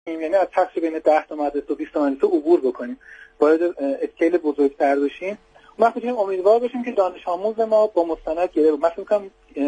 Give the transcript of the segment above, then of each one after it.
یعنی از بخش بین 10 تا مدرسه و 20 تا مدرسه عبور بکنیم، وارد اسکیل بزرگتر بشیم. ما میتونیم امیدوار باشیم که دانش آموز ما با مستند گره، مثلا میگم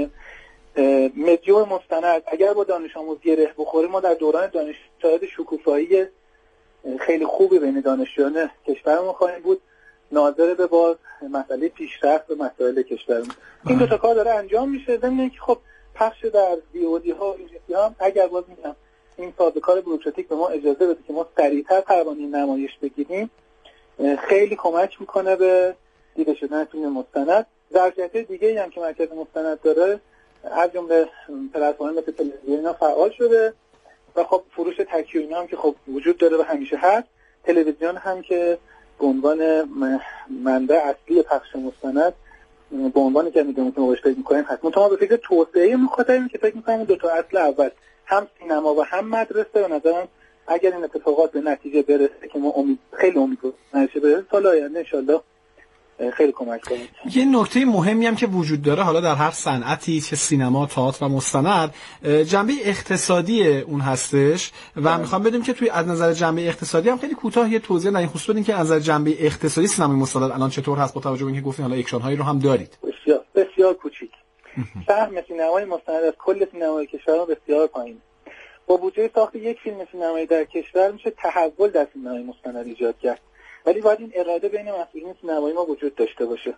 مدیوم مستند اگر با دانش آموز گره بخوره، ما در دوران دانشگاه شکوفایی خیلی خوبی بین دانشجویان کشورمون خواهیم بود، ناظر به باز مسئله پیشرفت و مسائل کشورمون. این دو تا کار داره انجام میشه. ضمن اینکه خب پخش در VOD ها و UGC ها اگر باز میگم این سازوکار بوروکراتیک به ما اجازه بده که ما سریعتر قوانین نمایش بگیریم، خیلی کمک میکنه به دیده شدن فیلم مستند. ظرفیت دیگه‌ای هم که مرکز مستند داره از جمله پلتفرم مثل تلویزیون فعال شده و خب فروش تکی اینا هم که خب وجود داره و همیشه هست. تلویزیون هم که به عنوان منبع اصلی پخش مستند به عنوانی که میدونیم که ما بهش فکر می‌کنیم حتما ما به فکر توسعه مخاطبیم که فکر می‌کنیم دو تا اصل اول هم سینما و هم مدرسه. و نظرم اگر این اتفاقات به نتیجه برسه که ما خیلی امیدواریم نشه برسه، سال آینده انشالله خیلی کمک کنه. یه نکته مهمی هم که وجود داره حالا در هر صنعتی چه سینما، تئاتر و مستند، جنبه اقتصادی اون هستش و میخوام بدونم که توی از نظر جنبه اقتصادی هم خیلی کوتاه یه توضیح در این خصوص بدین که از نظر جنبه اقتصادی سینمای مستند الان چطور هست، با توجه به اینکه گفتین حالا اکشن هایی رو هم دارید. بسیار کوچیک. سهم سینمای مستند از کل سینمای کشور بسیار پایین. با بودجه ساخت یک فیلم سینمایی در کشور میشه تحول در سینمای مستند ایجاد کرد. ولی باید این اراده بین مسئولین سینمایی ما وجود داشته باشه،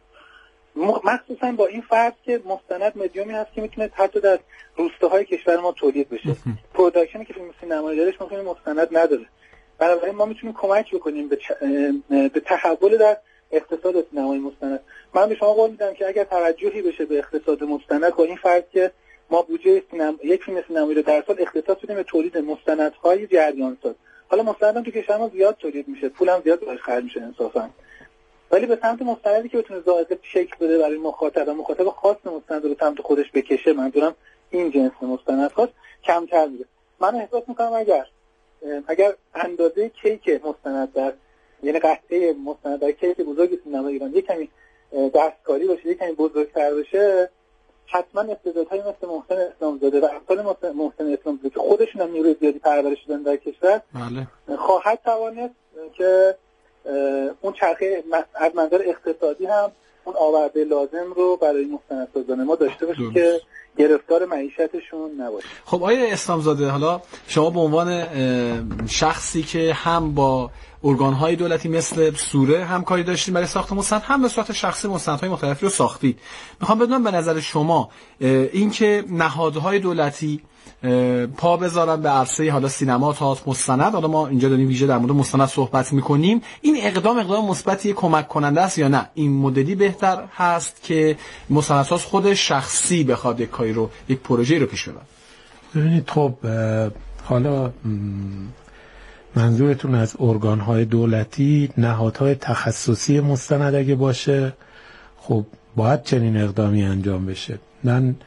مخصوصا با این فرض که مستند مدیومی هست که میتونه حتی در روستاهای کشور ما تولید بشه. پروداکشنی که فیلم سینمایی دارش ممکنه مستند نداره. بنابراین ما میتونیم کمک بکنیم به تحول در اقتصاد سینمای مستند. من به شما قول میدم که اگر توجهی بشه به اقتصاد مستند، با این فرض که ما بودجه یک فیلم سینمایی رو در سال اختصاص بدیم به تولید مستندهای جریان ساز. حالا مستند هم تو کشور ما زیاد تولید میشه، پولم زیاد باید خرج میشه انصافا، ولی به سمت مستندی که بتونه ذائقه شکل بده برای مخاطب خاص مستند رو سمت خودش بکشه، منظورم این جنس مستند خاص، کمتر میره. من احساس میکنم اگر اندازه کیک مستند در یعنی قطعه مستند در کیک بزرگ سینما ایران یک کمی دستکاری باشه، یک کمی بزرگتر بشه، حتما استعدادهایی مثل محسن اسلامزاده و امثال محسن اسلامزاده که خودشون هم نیروی زیادی پرورش دادن در کشور خواهد توانست که اون چرخه از منظر اقتصادی هم اون آورده لازم رو برای مستندسازان ما داشته باشه که گرفتار معیشتشون نباشه. خب آقای اسلامزاده، حالا شما به عنوان شخصی که هم با ارگان‌های دولتی مثل سوره همکاری داشتید برای ساخت مستند، هم به صورت شخصی مستندهای مختلفی رو ساختید، میخوام بدونم به نظر شما اینکه نهادهای دولتی پا بذارن به عرصه حالا سینما، تئاتر، مستند، حالا ما اینجا داریم ویژه در مورد مستند صحبت میکنیم، این اقدام مثبتی کمک کننده است یا نه؟ این مدلی بهتر هست که مستندساز خود شخصی بخواد یک کاری رو، یک پروژه رو پیش ببره؟ ببینید خب حالا منظورتون از ارگان‌های دولتی، نهادهای تخصصی مستند اگه باشه، خب باید چنین اقدامی انجام بشه. من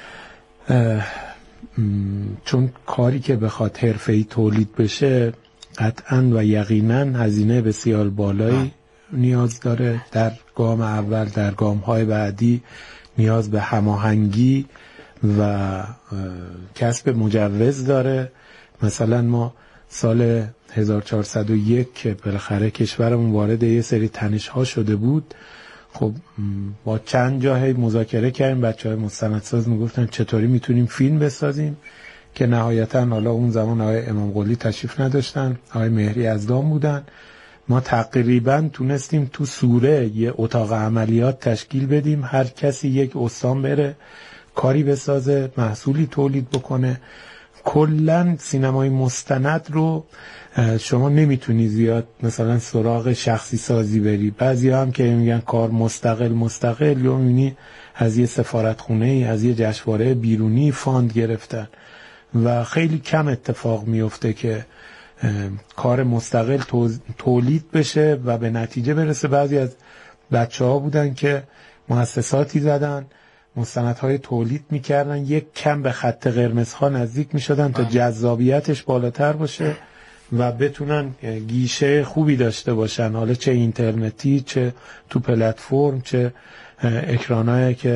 چون کاری که بخواد حرفه‌ای تولید بشه قطعاً و یقیناً هزینه بسیار بالایی نیاز داره. در گام اول، در گام‌های بعدی نیاز به هماهنگی و کسب مجوز داره. مثلا ما سال 1401 که بالاخره کشورمون وارد یه سری تنش‌ها شده بود، خب با چند جاهای مذاکره کردیم، بچه‌های مستندساز میگفتن چطوری میتونیم فیلم بسازیم، که نهایتاً حالا اون زمان آقای امام قلی تشریف نداشتن، آقای مهری یزدان بودن، ما تقریباً تونستیم تو سوره یه اتاق عملیات تشکیل بدیم، هر کسی یک استان بره کاری بسازه، محصولی تولید بکنه. کلاً سینمای مستند رو شما نمیتونی زیاد مثلا سراغ شخصی سازی بری. بعضی هم که میگن کار مستقل یا میبینی از یه سفارتخونه ای، از یه جشنواره بیرونی فاند گرفتن و خیلی کم اتفاق میفته که کار مستقل تولید بشه و به نتیجه برسه. بعضی از بچه‌ها بودن که مؤسساتی زدن، مستندهای تولید میکردن، یک کم به خط قرمزها نزدیک میشدن تا جذابیتش بالاتر باشه و بتونن گیشه خوبی داشته باشن، حالا چه اینترنتی، چه تو پلتفرم، چه اکرانایی که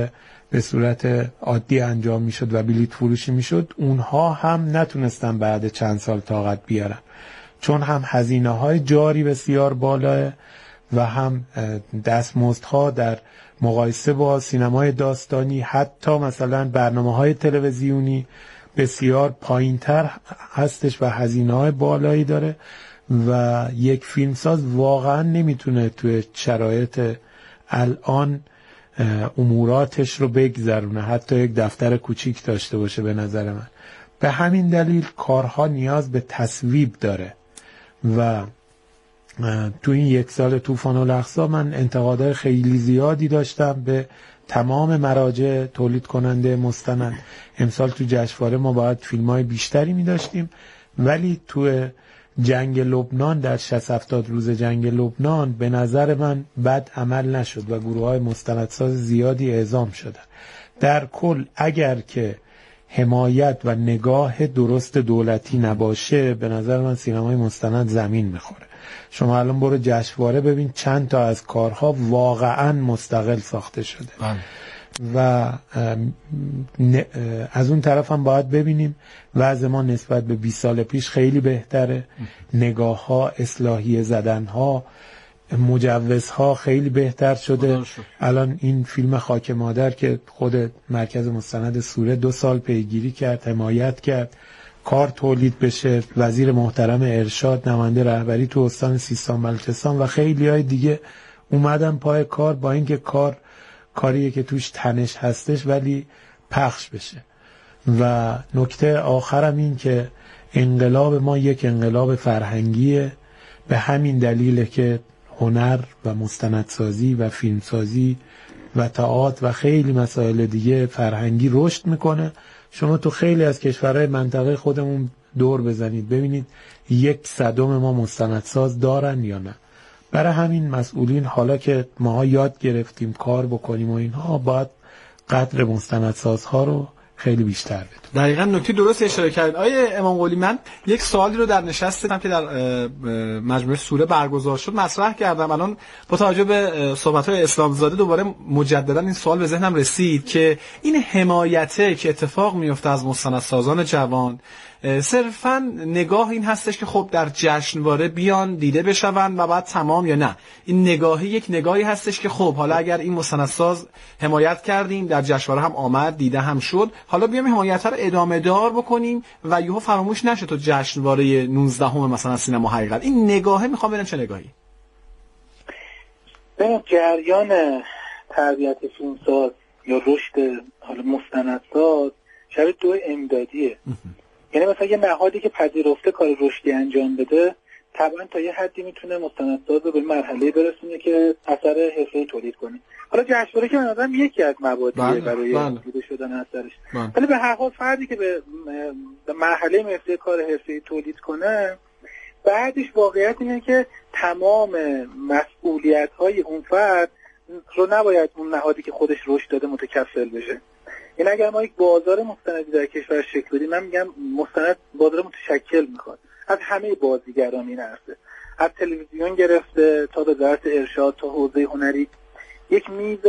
به صورت عادی انجام میشد و بلیط فروشی میشد، اونها هم نتونستن بعد چند سال طاقت بیارن، چون هم هزینه‌های جاری بسیار بالاه و هم دستمزدها در مقایسه با سینمای داستانی، حتی مثلا برنامه‌های تلویزیونی بسیار پایین‌تر هستش و هزینه‌های بالایی داره و یک فیلمساز واقعا نمیتونه توی شرایط الان اموراتش رو بگذرونه، حتی یک دفتر کوچیک داشته باشه. به نظر من به همین دلیل کارها نیاز به تصویب داره و تو این یک سال طوفان الاقصی من انتقادهای خیلی زیادی داشتم به تمام مراجع تولید کننده مستند. امسال تو جشنواره ما باید فیلم‌های بیشتری می داشتیم، ولی تو جنگ لبنان، در 60-70 روز جنگ لبنان به نظر من بد عمل نشد و گروه‌های مستندساز زیادی اعزام شدن. در کل اگر که حمایت و نگاه درست دولتی نباشه، به نظر من سینمای مستند زمین میخوره. شما الان برو جشنواره ببین چند تا از کارها واقعا مستقل ساخته شده و از اون طرف هم باید ببینیم وضع ما نسبت به 20 سال پیش خیلی بهتره. نگاه ها، اصلاحی زدن ها، مجوزها خیلی بهتر شده. الان این فیلم خاک مادر که خود مرکز مستند سوره 2 سال پیگیری کرد، حمایت کرد کار تولید بشه، وزیر محترم ارشاد، نماینده رهبری تو استان سیستان بلوچستان و خیلی های دیگه اومدن پای کار، با اینکه کاریه که توش تنش هستش ولی پخش بشه. و نکته آخرم این که انقلاب ما یک انقلاب فرهنگیه، به همین دلیله که هنر و مستندسازی و فیلمسازی و تئاتر و خیلی مسائل دیگه فرهنگی رشد میکنه. شما تو خیلی از کشورهای منطقه خودمون دور بزنید ببینید 1/100 ما مستندساز دارن یا نه. برای همین مسئولین حالا که ما یاد گرفتیم کار بکنیم و اینها، باید قدر مستندسازها رو خیلی بیشتر بدیم. دقیقاً نکته درست اشاره کردید آیه امام قلی. من یک سوالی رو در نشستم که در مجموعه سوره برگزار شد مطرح کردم. الان با توجه به صحبت‌های اسلامزاده دوباره مجددا این سوال به ذهنم رسید که این حمایته که اتفاق میفته از مستندسازان جوان صرفاً نگاه این هستش که خب در جشنواره بیان دیده بشون و بعد تمام، یا نه این نگاهی یک نگاهی هستش که خب حالا اگر این مستندساز حمایت کردیم در جشنواره هم آمد دیده هم شد، حالا بیام حمایت رو ادامه دار بکنیم و یهو فراموش نشه تو جشنواره 19 مثلا سینما حقیقت. این نگاهه میخوام ببینم چه نگاهی. ببین جریان تربیت فیلمساز یا رشد حالا مستندساز شبیه دو امدادیه. یعنی مثلا یه نهادی که پذیرفته کار رشدی انجام بده طبعا تا یه حدی میتونه مستندساز رو به مرحله برسونه که اثر حرفه‌ای تولید کنه. حالا جشنواره که من آدم یکی از مبادیه برای دیده شدن اثرش، ولی به هر حال فردی که به مرحله مثل کار حرفه‌ای تولید کنه، بعدش واقعیت اینه که تمام مسئولیت‌های اون فرد رو نباید اون نهادی که خودش رشد داده متکفل بشه. این اگر ما یک بازار مستندی در کشور شکل بدیم، من میگم مستند بازار متشکل میخواد از همه بازیگران این عرصه، از تلویزیون گرفته تا وزارت ارشاد تا حوزه هنری، یک میز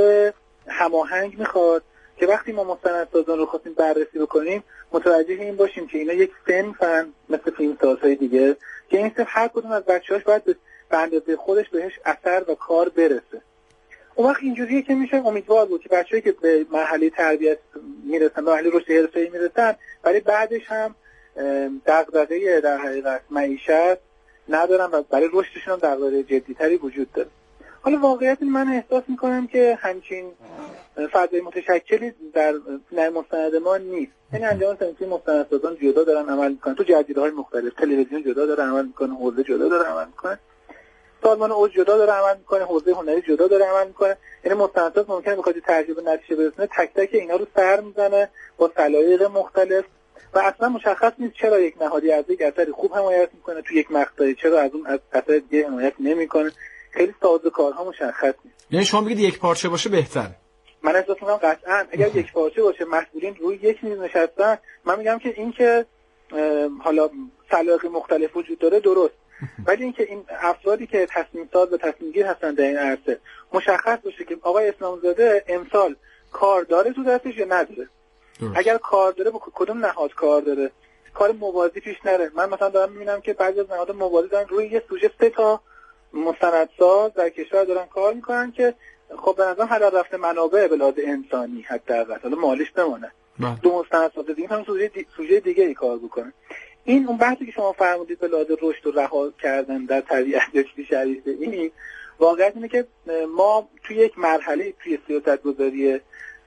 هماهنگ میخواد که وقتی ما مستندسازان رو خواستیم بررسی بکنیم متوجه این باشیم که اینا یک صنفن مثل فیلمسازهای دیگه که این صنف هر کدوم از بچه‌هاش باید به اندازه خودش بهش اثر و کار برسه. اون وقت اینجوریه که میشه امیدوار بود که بچه‌ای که به مرحله تربیت میرسن، به مرحله رشد حرفه‌ای میرسن، ولی بعدش هم دغدغه در حقیقت معیشت ندارن و برای رشدشون هم دغدغه جدی‌تری وجود داره. حالا واقعیت من احساس میکنم که همچین فضای متشکلی در سینما مستند ما نیست. یعنی انجام صنفی مستندسازان جدا دارن عمل میکنن تو جریده‌های مختلف، تلویزیون جدا داره عمل میکنه، حوزه جدا داره عمل میکنه، سازمان اوج جدا داره عمل میکنه، حوزه هنری جدا داره عمل میکنه. یعنی مستندساز ممکنه بخواد ترجیح به نتیجه برسونه تک تک اینا رو سر میزنه با سلایق مختلف و اصلا مشخص نیست چرا یک نهادی از یک اثری خوب حمایت میکنه تو یک مقطعی، چرا از اون از اثر دیگه حمایت نمیکنه. خیلی سازوکارها مشخص نیست. یعنی شما بگید یک پارچه باشه بهتره. من احساس میکنم قطعا اگر یک پارچه باشه، مسئولین روی یک میز نشستن، من میگم که این که حالا سلایق مختلف وجود داره درست، ولی اینکه این افرادی که تصمیم ساز و تصمیم گیر هستن در این عرصه مشخص باشه که آقای اسلامزاده امسال کار داره تو دستش یا نداره. اگر کار داره با کدوم نهاد کار داره، کار موازی پیش نره. من مثلا دارم میبینم که بعضی از نهادها موازی دارن روی یه سوژه 3 تا مستندساز در کشور دارن کار میکنن که خب به نظرم هدر رفته منابع به لحاظ انسانی حداقل، حالا مالیش بمونه، 2 مستندساز دیگه هم سوژه دیگه ای کار بکنن. این اون بحثی که شما فرمودید به لحاظ رشد و رها کردن در طبیعت چیزی شریف این، واقعیت اینه که ما توی یک مرحله توی سیاست‌گذاری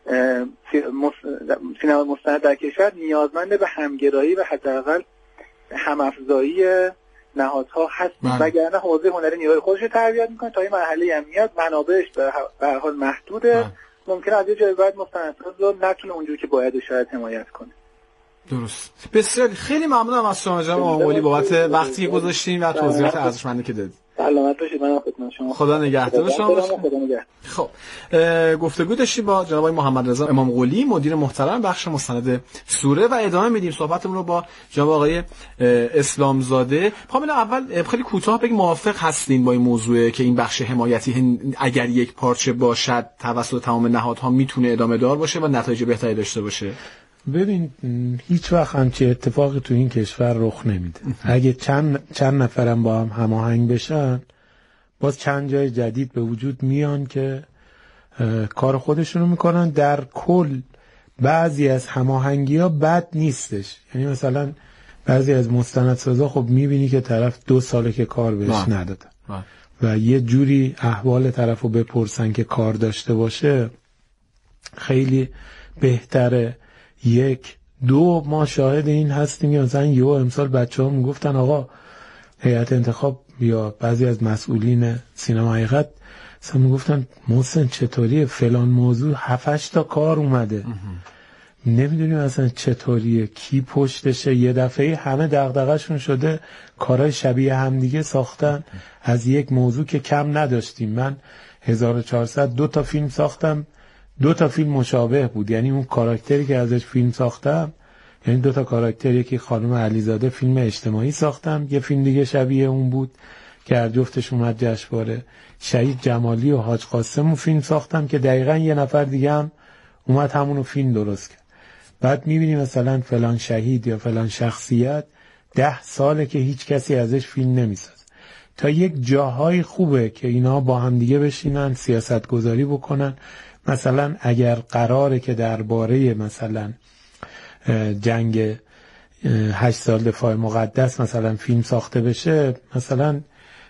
سینما مستند در کشور نیازمند به همگرایی و حداقل هم‌افزایی نهادها هست، وگرنه حوزه هنری نیروی خودش رو تربیت میکنه تا این مرحله هم میاد منابعش به هر حال محدوده، ممکنه از یه جای بعد مستندساز رو نتونه اونجوری که باید شاید حمایت کنه. درست. بسیار خیلی ممنونم از شما جناب امام قلی بابت وقتی که گذاشتین و توضیحات ارزشمندی که دادید. سلامت باشید. من خدمت شما. خدا نگهدار شما باشه. خب گفتگو داشتیم با جناب محمد رضا امام قلی، مدیر محترم بخش مستند سوره، و ادامه میدیم صحبتمون رو با جناب آقای اسلامزاده. میخوام اول خیلی کوتاه بگم موافق هستین با این موضوع که این بخش حمایتی اگر یک پارچه باشد توسط تمام نهادها میتونه ادامه دار باشه و نتایج بهتری داشته باشه؟ ببین هیچ وقت همچین اتفاقی تو این کشور رخ نمیده. اگه چند نفرم با هم هماهنگ بشن، باز چند جای جدید به وجود میان که کار خودشونو میکنن. در کل بعضی از هماهنگی‌ها بد نیستش، یعنی مثلا بعضی از مستندسازا خب میبینی که طرف 2 ساله که کار بهش ندادن و یه جوری احوال طرفو بپرسن که کار داشته باشه، خیلی بهتره. 1 2 ما شاهد این هستیم که مثلا امسال بچه‌ها میگفتن آقا هیئت انتخاب یا بعضی از مسئولین سینما حقیقت مثلا میگفتن محسن چطوریه فلان موضوع 7-8 تا کار اومده، نمیدونیم اصلا چطوریه، کی پشتشه. یه دفعه همه دغدغه‌شون شده کارهای شبیه همدیگه ساختن از یک موضوع که کم نداشتیم. من 1400 2 تا فیلم ساختم، 2 تا فیلم مشابه بود، یعنی اون کاراکتری که ازش فیلم ساختم، یعنی 2 تا کاراکتر، یکی خانم علیزاده فیلم اجتماعی ساختم، یه فیلم دیگه شبیه اون بود که هر جفتش اومد جشنواره. شهید جمالی و حاج قاسم فیلم ساختم که دقیقاً یه نفر دیگه هم اومد همونو فیلم درست کرد. بعد میبینی مثلا فلان شهید یا فلان شخصیت 10 ساله که هیچ کسی ازش فیلم نمیسازه. تا یک جاهای خوبه که اینا با هم دیگه بشینن سیاست گذاری بکنن. مثلا اگر قراره که درباره مثلا جنگ 8 سال دفاع مقدس مثلا فیلم ساخته بشه، مثلا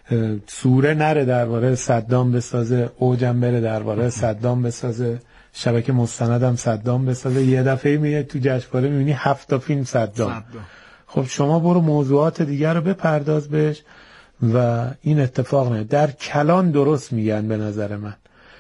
سوره نره درباره صدام بسازه، اوجم بره درباره صدام بسازه، شبکه مستندم صدام بسازه، یه دفعه میاد تو جشنواره میبینی 7 تا فیلم صدام. خب شما برو موضوعات دیگر رو بپرداز بهش و این اتفاق نه. در کلان درست میگن به نظر من،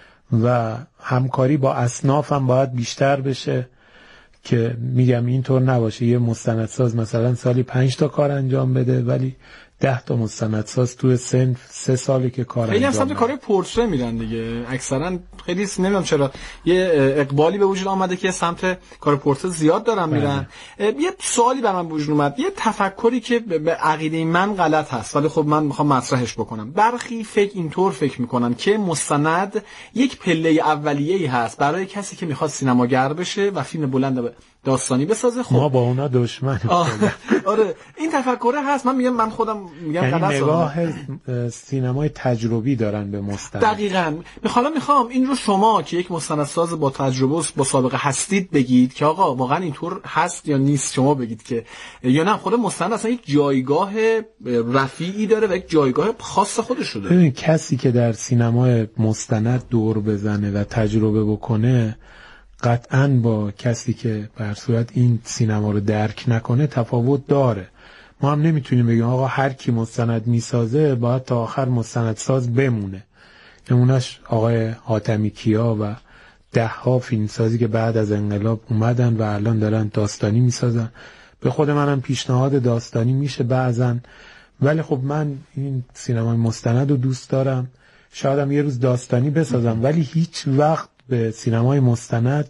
و همکاری با اصناف هم باید بیشتر بشه که میگم اینطور نباشه یه مستندساز مثلا سالی 5 تا کار انجام بده ولی 10 تا مستندساز توی صنف 3 سالی که کار انجام بده. خیلی هم سمت کارهای پورتره میرن دیگه اکثرا. خیلی نمیدونم چرا یه اقبالی به وجود آمده که سمت کار پورتره زیاد دارن میرن. یه سوالی برام به وجود اومد، یه تفکری که به عقیده من غلط هست ولی خب من میخوام مطرحش بکنم. برخی اینطور فکر میکنن که مستند یک پله اولیه‌ای هست برای کسی که میخواد سینماگر بشه و فیلم بلند داستانی بسازه. خب ما با اونا دشمن. آره این تفکره هست. من میگم، من خودم میگم یعنی نگاه سینمای تجربی دارن به مستند. دقیقاً. میخوام این رو شما که یک مستندساز با تجربه و با سابقه هستید بگید که آقا واقعا اینطور هست یا نیست. شما بگید که یا نه خود مستند اصلا یک جایگاه رفیعی داره و یک جایگاه خاص خودش رو داره. ببین کسی که در سینمای مستند دور بزنه و تجربه بکنه قطعاً با کسی که به صورت این سینما رو درک نکنه تفاوت داره. ما هم نمیتونیم بگیم آقا هر کی مستند میسازه باید تا آخر مستندساز بمونه. نمونش آقای حاتمی کیا و 10 فیلمسازی که بعد از انقلاب اومدن و الان دارن داستانی میسازن. به خود منم پیشنهاد داستانی میشه بعضن، ولی خب من این سینمای مستند رو دوست دارم، شایدم یه روز داستانی بسازم، ولی هیچ وقت به سینمای مستند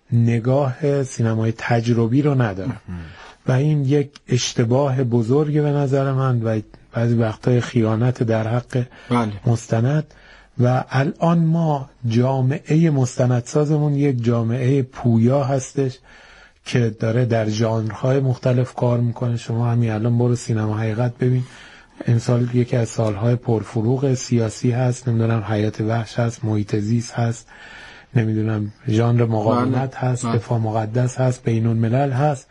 نگاه سینمای تجربی رو ندارم و این یک اشتباه بزرگه به نظر من و بعضی وقتای خیانت در حق مستند. و الان ما جامعه مستندسازمون یک جامعه پویا هستش که داره در ژانرهای مختلف کار میکنه. شما همین الان برو سینما حقیقت ببین، امسال یکی از سالهای پرفروغ سیاسی هست، نمیدونم حیات وحش هست، محیط زیست هست، نمیدونم ژانر مقاومت هست، دفاع مقدس هست، بینون ملل هست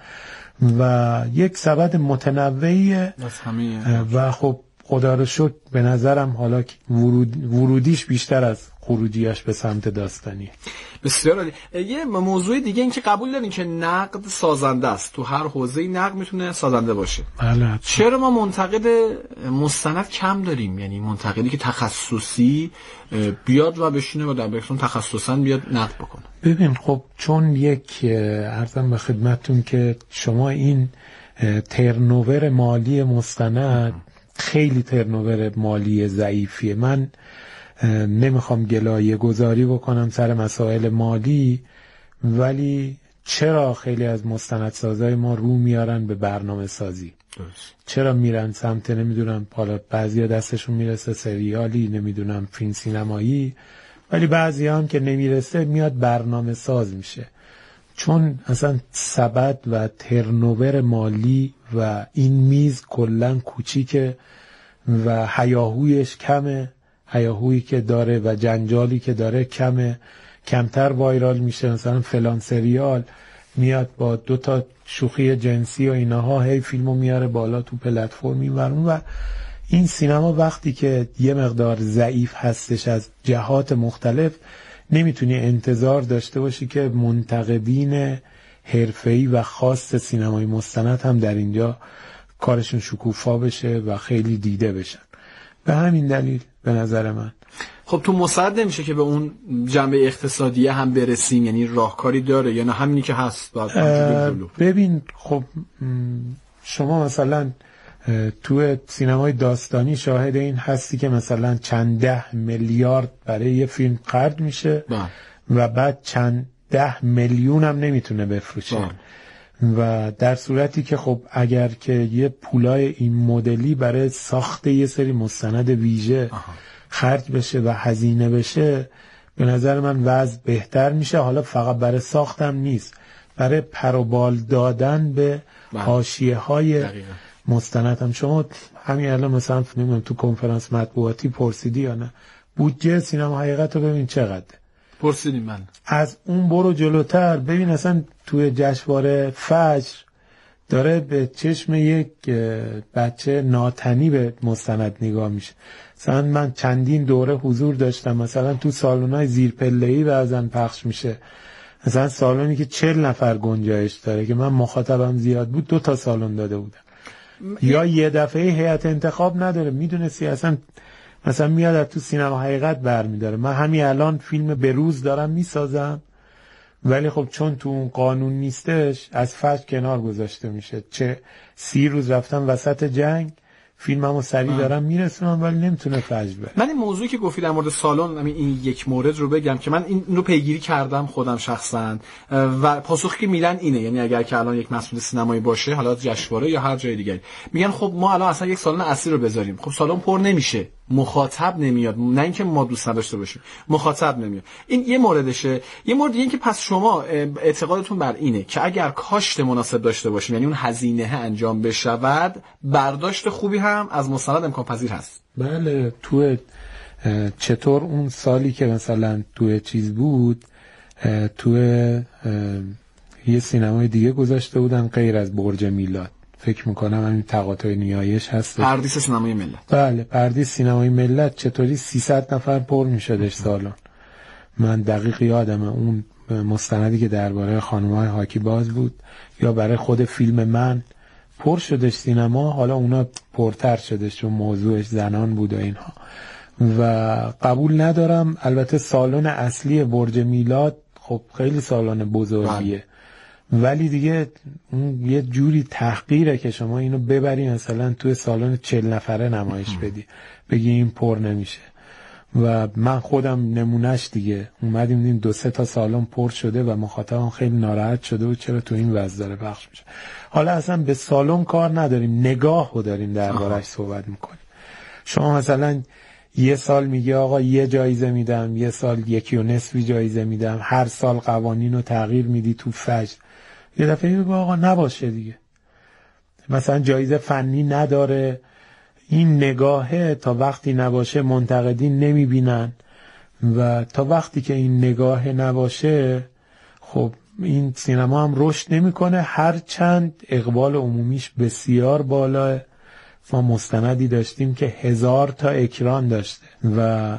و یک سبد متنوعیه و خب خدا رو شکر به نظرم حالا ورودیش بیشتر از خروجیش به سمت داستانی. بسیار عالی. یه موضوع دیگه این که قبول دارین که نقد سازنده است، تو هر حوزه‌ای نقد میتونه سازنده باشه. بله. چرا ما منتقد مستند کم داریم؟ یعنی منتقدی که تخصصی بیاد و بشینه و در بخشون تخصصاً بیاد نقد بکنه. ببین خب چون یک عرضم به خدمتتون که شما این ترنوور مالی مستند خیلی ترنوور مالی ضعیفیه. من نمیخوام گلایه گذاری بکنم سر مسائل مالی، ولی چرا خیلی از مستندسازای ما رو میارن به برنامه سازی؟ چرا میرن سمت نمیدونم، حالا بعضیا دستشون میرسه سریالی، نمیدونم فیلم سینمایی، ولی بعضیا هم که نمیرسه میاد برنامه ساز میشه. چون اصلا سبد و ترنوور مالی و این میز کلن کوچیکه و هیاهویش کمه، هیاهویی که داره و جنجالی که داره کمه، کمتر وایرال میشه. مثلا فلان سریال میاد با 2 تا شوخی جنسی و اینها هی فیلمو میاره بالا تو پلتفرم میبرون و این سینما وقتی که یه مقدار ضعیف هستش از جهات مختلف نمیتونی انتظار داشته باشی که منتقدین حرفه‌ای و خاص سینمای مستند هم در اینجا کارشون شکوفا بشه و خیلی دیده بشن. به همین دلیل به نظر من خب تو مستند نمیشه که به اون جنبه اقتصادیه هم برسیم؟ یعنی راهکاری داره یا نه همینی که هست؟ ببین خب شما مثلا تو سینمای داستانی شاهد این هستی که مثلا چند 10 میلیارد برای یه فیلم خرج میشه و بعد چند 10 میلیون هم نمیتونه بفروشه و در صورتی که خب اگر که یه پولای این مدلی برای ساخت یه سری مستند ویژه خرج بشه و هزینه بشه، به نظر من وضع بهتر میشه. حالا فقط برای ساختم نیست، برای پر و بال دادن به حاشیه‌های مستند هم. شما همین الان مثلا نمیدونم تو کنفرانس مطبوعاتی پرسیدی یا نه بودجه سینما حقیقت رو ببین چقدره؟ پرسیدیم. من از اون برو جلوتر ببین اصلا توی جشنواره فجر داره به چشم یک بچه ناتنی به مستند نگاه میشه. مثلا من چندین دوره حضور داشتم، مثلا تو سالن‌های زیر پله‌ای بعضن پخش میشه، مثلا سالنی که 40 نفر گنجایش داره که من مخاطبم زیاد بود 2 تا سالن داده بودم. یا یه دفعه هیئت انتخاب نداره، میدونستی اصلا مثلا میاد از تو سینما حقیقت برمیداره. من همین الان فیلم بروز دارم میسازم، ولی خب چون تو اون قانون نیستش از فجر کنار گذاشته میشه. چه 30 روز رفتم وسط جنگ فیلممو سریع دارم میرسونم ولی نمیتونه فجر بره. من این موضوعی که گفتی در مورد سالن، این یک مورد رو بگم که من این رو پیگیری کردم خودم شخصا و پاسخی که میدن اینه، یعنی اگر که الان یک مسئول سینمایی باشه حالا جشنواره یا هر جای دیگه میگن خب ما الان اصلا یک سالن اصلی رو بذاریم، خب سالن پر نمیشه، مخاطب نمیاد، نه اینکه ما دوست نداشته باشیم، مخاطب نمیاد. این یه موردشه. یه مورد این که پس شما اعتقادتون بر اینه که اگر کاشت مناسب داشته باشیم، یعنی اون هزینه انجام بشود، برداشت خوبی هم از مستند امکان پذیر هست. بله. تو چطور اون سالی که مثلا تو چیز بود، تو یه سینمای دیگه گذاشته بودن غیر از برج میلاد، فکر میکنم همین تقاطع نیایش هست، پردیس سینمای ملت. بله پردیس سینمای ملت چطوری 300 نفر پر میشدش سالن. من دقیق یادمه اون مستندی که درباره خانم‌های هاکی باز بود یا برای خود فیلم من پر شدش سینما، حالا اونا پرتر شدش چون موضوعش زنان بود و اینها. و قبول ندارم، البته سالن اصلی برج میلاد خب خیلی سالن بزرگیه، ولی دیگه یه جوری تحقیره که شما اینو ببری مثلا توی سالن 40 نفره نمایش بدی بگی این پر نمیشه. و من خودم نمونهش دیگه اومدیم دیدیم 2-3 تا سالن پر شده و مخاطبم خیلی ناراحت شده و چرا تو این وضع داره پخش میشه. حالا اصلا به سالن کار نداریم، نگاهو داریم دربارش صحبت میکنیم. شما مثلا یه سال میگه آقا یه جایزه میدم، یه سال 1.5 جایزه میدم، هر سال قوانین رو تغییر میدی تو فجر. یه دفعه میگه آقا نباشه دیگه، مثلا جایزه فنی نداره. این نگاهه تا وقتی نباشه منتقدین نمیبینن و تا وقتی که این نگاه نباشه خب این سینما هم رشد نمیکنه، هرچند اقبال عمومیش بسیار بالاه. ما مستندی داشتیم که 1000 تا اکران داشته و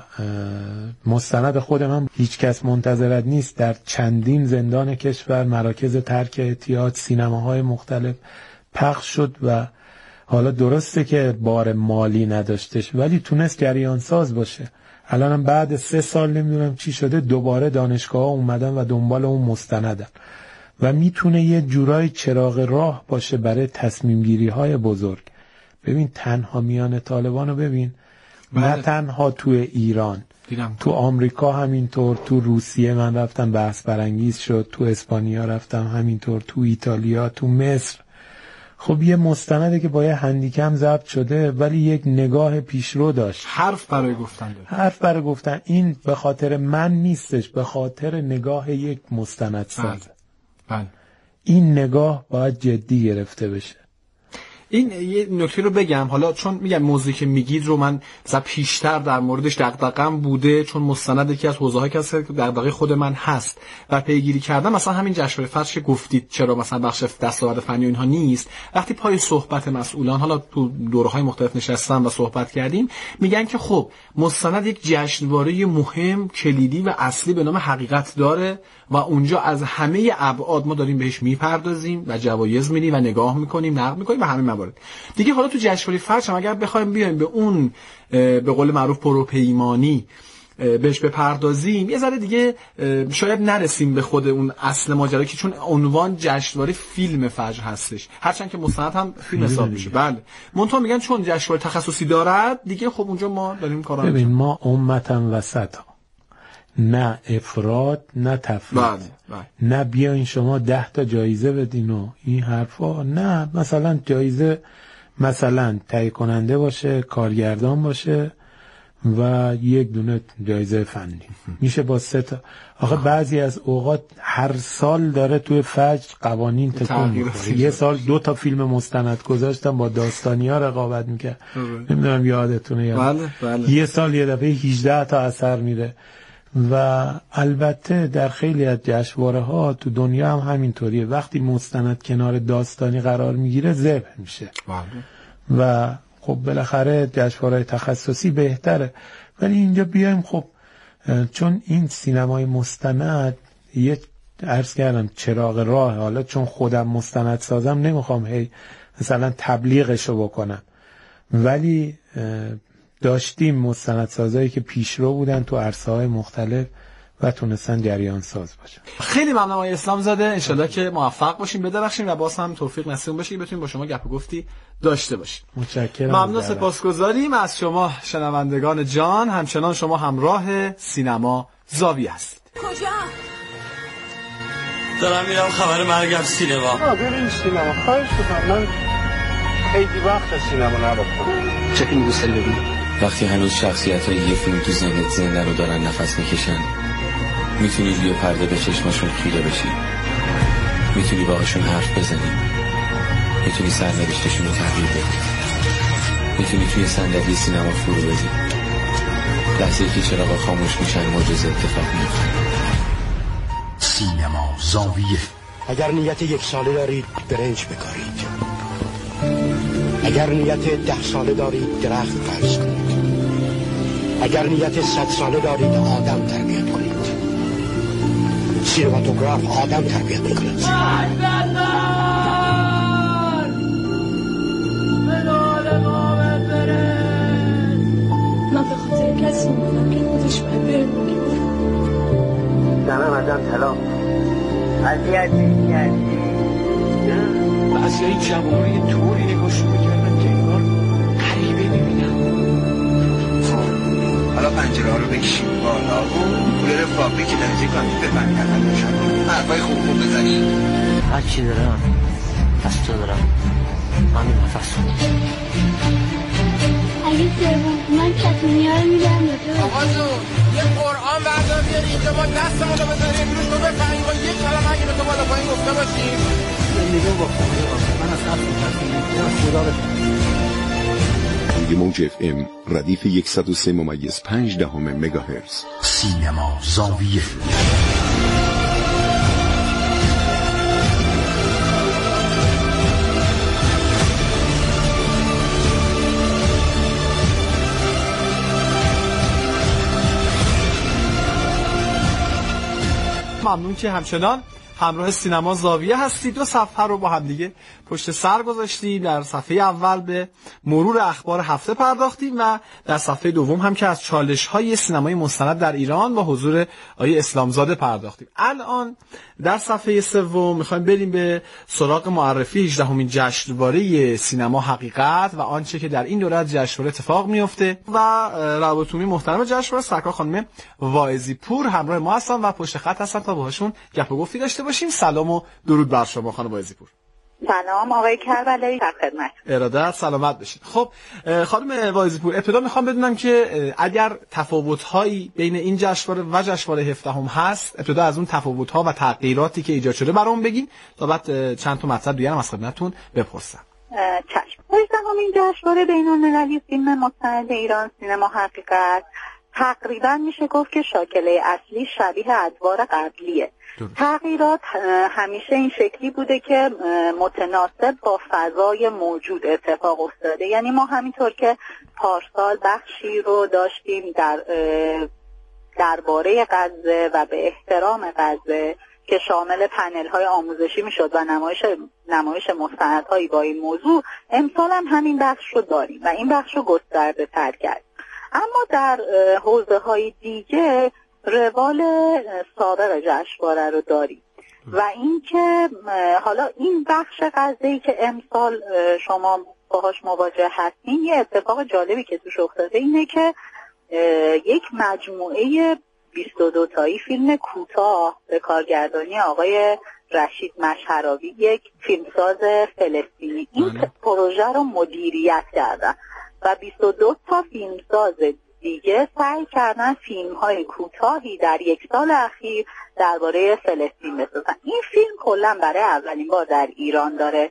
مستند خود من هیچ کس منتظرت نیست در چندین زندان کشور، مراکز ترک اعتیاد، سینماهای مختلف پخش شد و حالا درسته که بار مالی نداشتش ولی تونست جریان ساز باشه. الانم بعد 3 سال نمیدونم چی شده دوباره دانشگاه ها اومدن و دنبال اون مستندن و میتونه یه جورای چراغ راه باشه برای تصمیم گیری های بزرگ. ببین تنها میان طالبان رو ببین، نه تنها تو ایران، تو آمریکا همینطور، تو روسیه من رفتم بحث برانگیز شد، تو اسپانیا رفتم همینطور، تو ایتالیا، تو مصر. خب یه مستنده که با یه هندیکم ضبط شده ولی یک نگاه پیشرو داشت، حرف برای گفتن. این به خاطر من نیستش، به خاطر نگاه یک مستندساز. بله. این نگاه باید جدی گرفته بشه. این یه نکته رو بگم، حالا چون میگم موضوعی که میگید رو من پیشتر در موردش دغدغه‌ام بوده، چون مستند یکی از حوزه‌هایی که دغدغه خود من هست و پیگیری کردم. مثلا همین جشنواره فجر که گفتید چرا مثلا بخش دستاورد فنی و اینها نیست، وقتی پای صحبت مسئولان حالا تو دوره‌های مختلف نشستم و صحبت کردیم، میگن که خب مستند یک جشنواره مهم، کلیدی و اصلی به نام حقیقت داره و اونجا از همه ابعاد ما داریم بهش میپردازیم و جوایز میدیم و نگاه میکنیم، نقد میکنیم و همه موارد دیگه. حالا تو جشنواره فجر اگر بخوایم بیایم به اون به قول معروف پروپیمانی بهش بپردازیم، یه ذره دیگه شاید نرسیم به خود اون اصل ماجرا که چون عنوان جشنواره فیلم فجر هستش، هرچند که مستند هم فیلم حساب میشه. بله، منتها میگن چون جشنواره تخصصی دارد دیگه، خب اونجا ما داریم کارا ببین ما امتن وسطا، نه افراد نه تفرید. نه بیاین شما 10 تا جایزه بدین و این حرفا، نه. مثلا جایزه مثلا تهیه کننده باشه، کارگردان باشه و 1 دونه جایزه فنی میشه با 3 تا. آخه بعضی از اوقات هر سال داره توی فجر قوانین تکون میخوره. یه سال 2 تا فیلم مستند گذاشتم با داستانی‌ها رقابت میکرد، نمیدونم یادتونه یا بله. یه سال یه دفعه 18 تا اثر میره. و البته در خیلی از جشنواره‌ها تو دنیا هم همینطوریه، وقتی مستند کنار داستانی قرار میگیره ذبح میشه. و خب بالاخره جشنواره‌های تخصصی بهتره، ولی اینجا بیایم خب چون این سینمای مستند یه عرض کردم چراغ راه، حالا چون خودم مستند سازم نمیخوام هی مثلا تبلیغشو بکنم، ولی داشتیم مستندسازایی که پیشرو بودن تو عرصه‌های مختلف و تونستن جریان ساز باشن. خیلی ممنونم آقای اسلام زاده، انشالله که موفق باشیم، بدرخشیم و باز هم توفیق نصیب بشه که بتونیم با شما گپ و گفتی داشته باشیم. متشکرم. ممنون، سپاسگزاریم از شما شنوندگان جان. همچنان شما همراه سینما زاویه هستید. کجا؟ دارم میرم خبر مرگم سینما. بریم سینما. خواهش می‌کنم، من خیلی وقت سینما نرفتم. چه فیلمی دوست داری ببینی؟ وقتی هنوز شخصیت‌های یه فیلم تو ذهنت زنده رو دارن نفس میکشن، میتونی روی پرده به چشماشون خیره بشی، میتونی باهاشون حرف بزنی، میتونی سرنوشتشون رو تغییر بدی، میتونی توی صندلی سینما فرو بدی. لحظه‌ای که چراغا خاموش میشن معجزه اتفاق میفته. سینما زاویه. اگر نیت 1 ساله دارید برنج بکارید، اگر نیت 10 ساله دارید درخت فرض کنید، اگر نیت 100 ساله دارید آدم تربیت کنید. سینماتوگراف آدم تربیت میکند. من به خاطر کسی اومدم که خودش باید بره میگه دمه مدام سلام عذیتی کردی از یه جوانی طوری نگاش میکردم که انگار غریبه میبینم. حالا پنجره ها رو بکشیم بالا، کولر فابریک نزدیک کنید ببند کردن باشم، حرفای خوب بزنید. هر چی دارم پس تو دارم، همین نفس. اگه سوم من کتونیا رو میدم به تو. آقا جون یه قرآن بردار بیاری اینجا ما دستمون رو بزنیم روش تو بفهمیم با یک کلمه اگه به تو بالا پایین گفته باشیم. زندگی با خدا من از قصد می‌کنم خدا بفهمم. موج FM ردیف 103.5 مگاهرتز. سینما زاویه. ممنون که همچنان همراه سینما زاویه هستید. دو صفحه رو با هم دیگه پشت سر گذاشتیم. در صفحه اول به مرور اخبار هفته پرداختیم و در صفحه دوم هم که از چالش‌های سینمای مستند در ایران با حضور آقای اسلامزاده پرداختیم. الان در صفحه سوم می‌خوایم بریم به سراغ معرفی 18مین جشنواره سینما حقیقت و آنچه که در این دوره از جشنواره اتفاق میفته و روابطومی محترم جشنواره سرکار خانم واعظی پور همراه ما هستن و پشت خط هستن تا باهاشون گپ و گفتی داشته باشیم. سلام و درود بر شما خانم واعظی پور. سلام آقای کربلایی، در خدمت. ارادت، سلامت باشید. خب خانم واعظی پور، ابتدا میخوام بدونم که اگر تفاوت‌هایی بین این جشنواره و جشنواره 17 هست، ابتدا از اون تفاوت‌ها و تغییراتی که ایجاد شده برام بگین تا بعد چند تا مطلب دیگه هم از خدمتتون بپرسم. چشم. این جشنواره بین‌المللی فیلم مستند ایران سینما حقیقت تقریبا میشه گفت که شاکله اصلی شبیه ادوار قبلیه. تغییرات همیشه این شکلی بوده که متناسب با فضای موجود اتفاق افتاده. یعنی ما همینطور که پارسال بخشی رو داشتیم درباره غزه و به احترام غزه که شامل پنل های آموزشی میشد و نمایش مستندهایی با این موضوع، امسال هم همین بخش رو داریم و این بخش رو گسترده تر کرد. اما در حوزه های دیگه روال سابق جشنواره رو داریم و اینکه حالا این بخش غزه‌ای که امسال شما باهاش مواجه هستین، یه اتفاق جالبی که توش افتاده اینه که یک مجموعه 22 تایی فیلم کوتاه به کارگردانی آقای رشید مشهراوی، یک فیلمساز فلسطینی، این پروژه رو مدیریت کردن و 22 تا فیلمساز دیگه سعی کردن فیلم‌های کوتاهی در یک سال اخیر درباره فلسطین بسازن. این فیلم کلاً برای اولین بار در ایران داره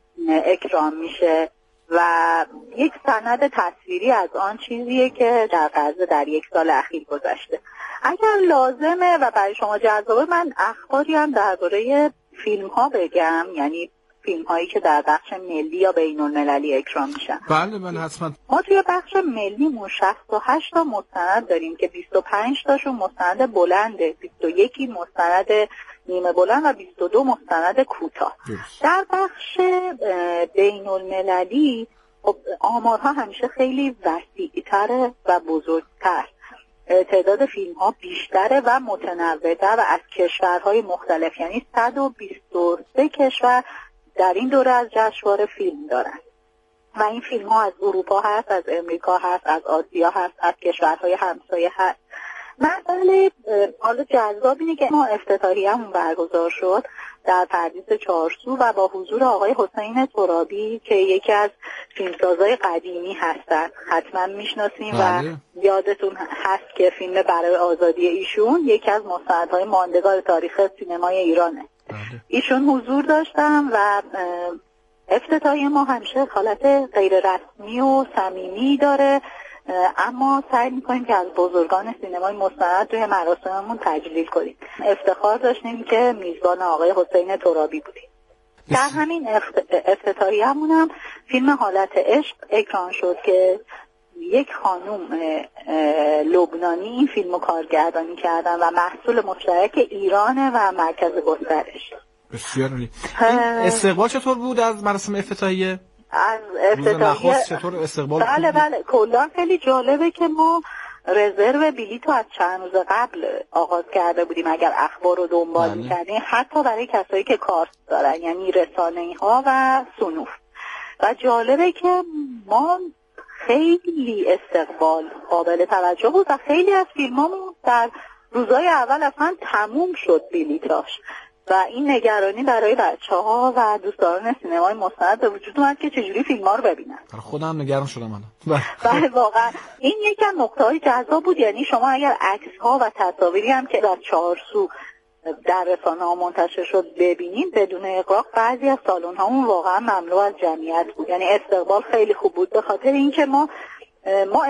اکرام میشه و یک سند تصویری از آن چیزیه که در غزه در یک سال اخیر گذشته. اگر لازمه و برای شما جذابه، من اخباری هم درباره فیلم‌ها بگم، یعنی فیلم هایی که در بخش ملی یا بین المللی اکرام میشن. بله حتما. ما توی بخش ملی 68 تا مستند داریم که 25 تاشون مستند بلنده، 21 مستند نیمه بلند و 22 مستند کوتاه. در بخش بین المللی آمارها همیشه خیلی وسیع‌تره و بزرگتر. تعداد فیلم ها بیشتره و متنوع‌تر و از کشورهای مختلف، یعنی 123 کشور در این دوره از جشنواره فیلم دارن و این فیلم ها از اروپا هست، از امریکا هست، از آسیا هست، از کشورهای همسایه هست. مسئله حالا جذاب اینه که ما افتتاحیه‌مون برگزار شد در پردیس چارسو و با حضور آقای حسین ترابی که یکی از فیلمسازهای قدیمی هستن، حتما میشناسیم و یادتون هست که فیلم برای آزادی ایشون یکی از مستندهای ماندگار تاریخ سینمای ایرانه. ایشون حضور داشتن و افتتاحیه ما همیشه حالت غیر رسمی و صمیمی داره، اما سعی میکنیم که از بزرگان سینمای مستند توی مراسممون تجلیل کنیم. افتخار داشتیم که میزبان آقای حسین ترابی بودیم. در همین افتتاحیه‌مون هم فیلم حالت عشق اکران شد که یک خانم لبنانی این فیلمو کارگردانی کردن و محصول مشترک ایرانه و مرکز گسترش. بسیار عالی. استقبال چطور بود از مراسم افتتاحیه؟ از افتتاحیه چطور استقبال؟ بله کلا خیلی جالبه که ما رزرو بلیط رو از چند روز قبل آغاز کرده بودیم. اگر اخبار رو دنبال می‌کردین، حتی برای کسایی که کارت دارن، یعنی رسانه‌ها و صنوف. و جالبه که ما خیلی استقبال قابل توجه بود و خیلی از فیلمامون در روزهای اول اصلا تموم شد بلیطاش. و این نگرانی برای بچه‌ها و دوستداران سینمای مستند به وجود اومد که چجوری فیلم‌ها رو ببینن. خودم نگران شدم الان. بله واقعا این یکی از نکته‌های جذاب بود. یعنی شما اگر عکس‌ها و تصاویری هم که در 4 سو در رسانه‌ها منتشر شد ببینید بدون اغراق، بعضی از سالن‌هامون واقعا مملو از جمعیت بود. یعنی استقبال خیلی خوب بود به خاطر اینکه ما